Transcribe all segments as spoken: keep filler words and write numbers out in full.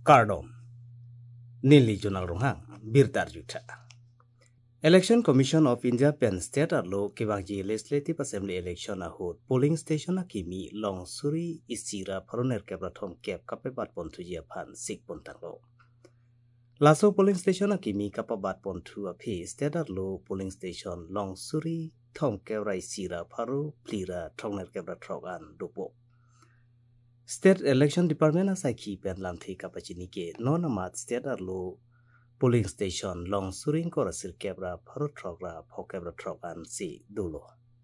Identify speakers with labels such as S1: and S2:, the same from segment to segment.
S1: Cardom Nili Junal Runghang Birtar Juta Election Commission of India Pen State Arlo Kibangji Legislative Assembly Election Ahod Polling Station Akimi Long Suri Isira Paroner Kebratom Kep Kapebat Pontuja Pan Sik Pontanglo Laso Polling Station Akimi Kapabat Pontu Api State Arlo Polling Station Long Suri Tom Kebra Isira Paru Plira Tonger Kebra Trogan Dupo State Election Department Asaki Pen Lamthi Kapachinike Non-Amat State Arlo Polling Station Long Surin Korasir Kebra Paru Trogra Pokebra Trogan Si Dulo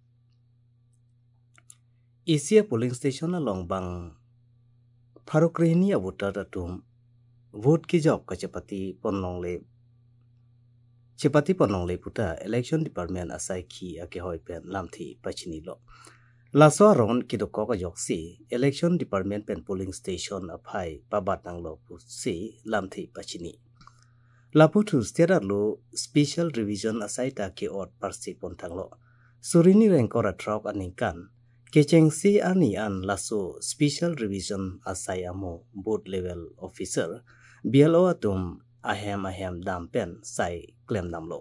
S1: Isia Polling Station along Bang Parukrihini Avuta Datum Vote Kijok Kachapati Ponongle Chipati Ponongle Puta Election Department Asaki Akehoi Pen Lamthi Pachinilo Laso aron Kidokoka Yoksi Election Department Pen Polling Station Apai Pabatanglo Si Lamthi Pachini Laputu Stedalo Special Revision Asaita Ke Ot Parsi Pontanglo Surini Renkora Trok Aninkan Kecheng Si Ani An Laso Special Revision Asayamo Board Level Officer B L O Atum Ahem Ahem Dampen Sai Klem Damlo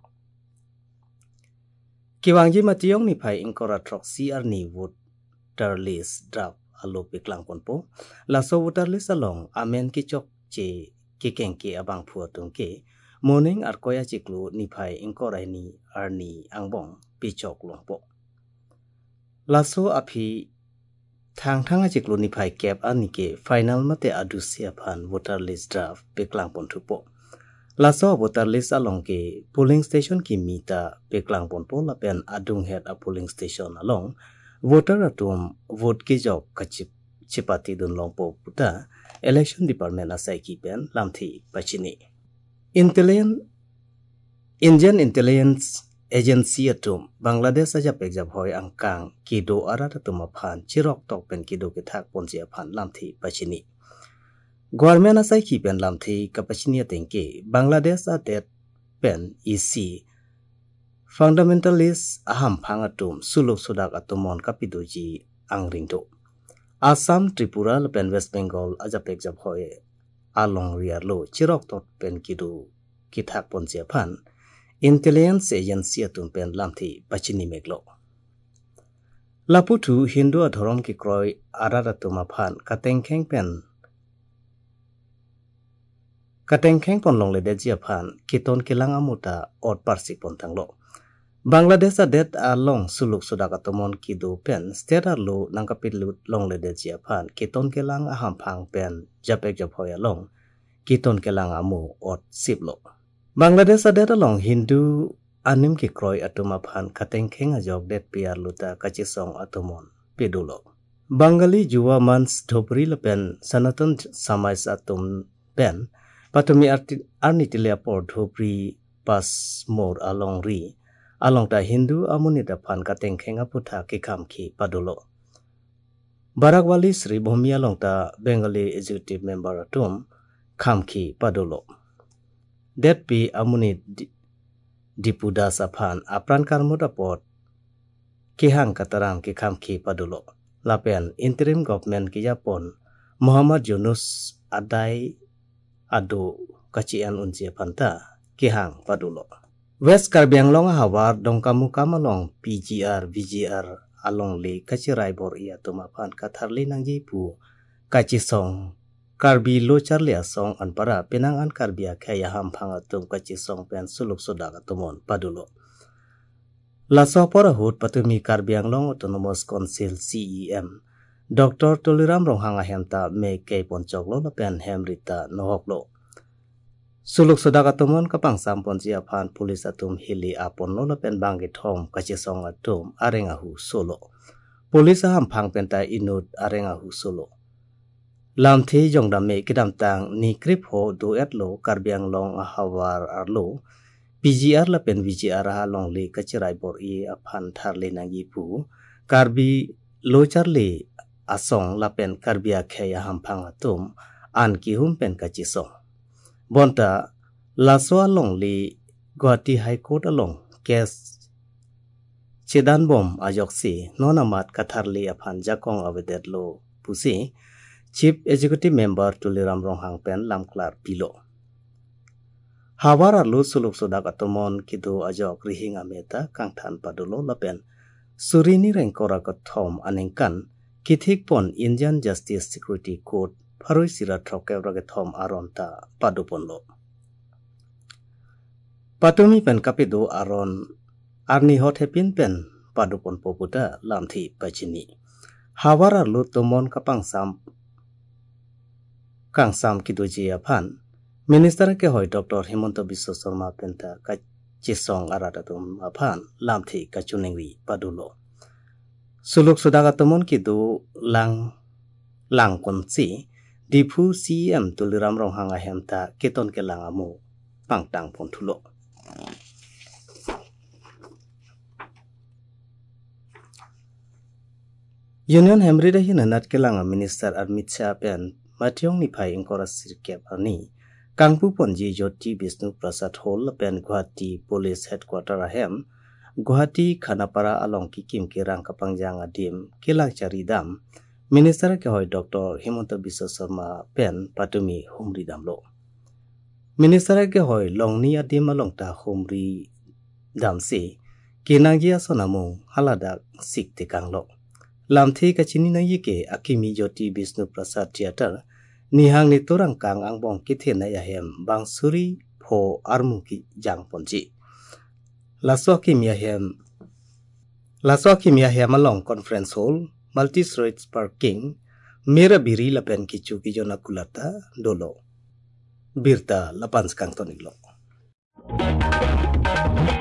S1: Kiwangji Mationg ni pai Inkora Trok Si Arni Voter List Draft Alo Piklang Ponpo Laso Voter List Along Amen Kichok Che Kikengke abang puatung ke morning arkoya ciklu nipai ingkorai ni arni angbong pichok longpo laso api thang thanga ciklu nipai cap anike final mate adu siapan voter list draft peklang pontupo laso voter list along ke polling station ki mita peklang ponpo lapen adung head a polling station along voter atum vote ki jok kachip chipati dun longpo puta Election Department Asai Kipen Lamthi Pachini Intelligence Indian Intelligence Agency Atum Bangladesh Ajap Exap Hoi Angkang Kido Arata Tumapan Chirok Tok Pen Kido Ketak Ponsia Pan Lamthi Pachini Government Asai Kipen Lamthi Kapachini Atenke Bangladesh Adet Pen E C Fundamentalist Aham Pangatum Suluk Sudak Atumon Kapidoji Angringto Assam, Tripura, Pen West Bengal, Ajapek Japhoe, Along Riarlo, Chirok Tot Pen Kidu, Kitak Ponsia Pan, Intelligence Agency Atum Pen Lamthi, Pachini Meglo. Laputu, Hindu Adhorom Kikroi, Araratuma Pan, Katengkeng Pen, Katengkeng Ponlong Ledejia Pan, Kiton Kilang Amuta, Ot Parsi Pontanglo. Bangladesh adet along suluk sudakatomon kido pen state arlo nangkapilut long ledejia pan kiton kelang ahampang pen japek japhoy along kiton kelang amu ot siplo Bangladesh adet along Hindu anim kikroy atuma pan katengkeng ajok det piar luta kachisong atomon pedulo Bangali juwa mans dhopri lepen sanatan samais atum pen patumi arnitilia por dhopri pas mor along ri along ta Hindu amunita pan katengkeng aputa kikam ki padulo Barakwali Sri Bhumi along ta Bengali Executive Member atum kam ki padulo Det pi amuni dipuda sapan apran karmuda pot kihang kataram kikam ki padulo lapen interim government ki Japon Muhammad Yunus adai adu kacian unsia panta kihang padulo West Karbi Anglong Hawar dongkamu kamalong P G R V G R along le kacirai bor ia tumapan katharli nang jipu kacisong Karbi lo charlia song anpara penangan Karbia kaya hampang atum kacisong pen suluk sodak atumon padulo Laso porahut patumi Karbi Anglong Autonomous Council C E M Doctor Toliram Ronghanga hemta me kay poncok lo pen hemrita nohoklo Suluk sodak atumon kapang sampon siya pan pulis atum hili apon lo pen bangit hom kachisong atum arengahu solo. Pulis hampang penta inut arengahu solo. Lamthi jong dame kidam tang ni krip ho do etlo karbiang long ahawar arlo. P G R la pen V G R ha long li kacirai bor i apan tharli nang yipu. Karbi lo charli asong la pen karbia kaya hampang atum an kihum pen kachisong. Bonta laso along li Guwahati High Court along kes Chedan bom ajoksi nonamat katharli apan jakong awedet lo pusi Chief Executive Member Tuliram Ronghang Pen Lamklar Pilo. Hawara lu suluk sudak atomon kidu ajok rihing ameta kangthan padulo lapen surini rengkora kathom anengkan kithik pon Indian Justice Security Code Paroi sira trokew ragathom aronta padupon lo. Patumi pen kapidu aron arni hot hepin pen padupon popuda lamthi pachini. Hawara lu tomon kapang sam kang sam kidu jia pan Minister ke hoi Doctor Himanta Biswa Sarma penta ka chisong arada tum aphan lamthi ka chunengri padulo. Suluk sudaga tomon kidu lang lang konsi dipu C M Tuliram Ronghang ahemta keton ke langamu pangtang pontulo. Union Hemrida hinanat ke langa Minister Amit Shah pen mationg ni pai ingkora sirkep ani Kangpu Ponji Jyoti Vishnu Prasad Hall pen Guwahati Police Headquarter ahem Guwahati Khanapara along kikim kirang kapangjang adim kilang caridam Minister ke hoi Doctor Himanta Biswa Sarma pen patumi humri damlo. Minister ke hoi longni adim along ta humri damsi kinanggia sonamu haladak sik tikanglo. Lamthi kachini na yike akimi Jyoti Vishnu Prasad Theater Nihang ni torang kang ang bong kithin na yahem bang suri pho armu ki jang ponji. Laswa kim yahem Laswa kim yahem along conference hall multi-storage parking mera biri lapen kichu ki jona kulata dolo. Birta lapan skang toniglo.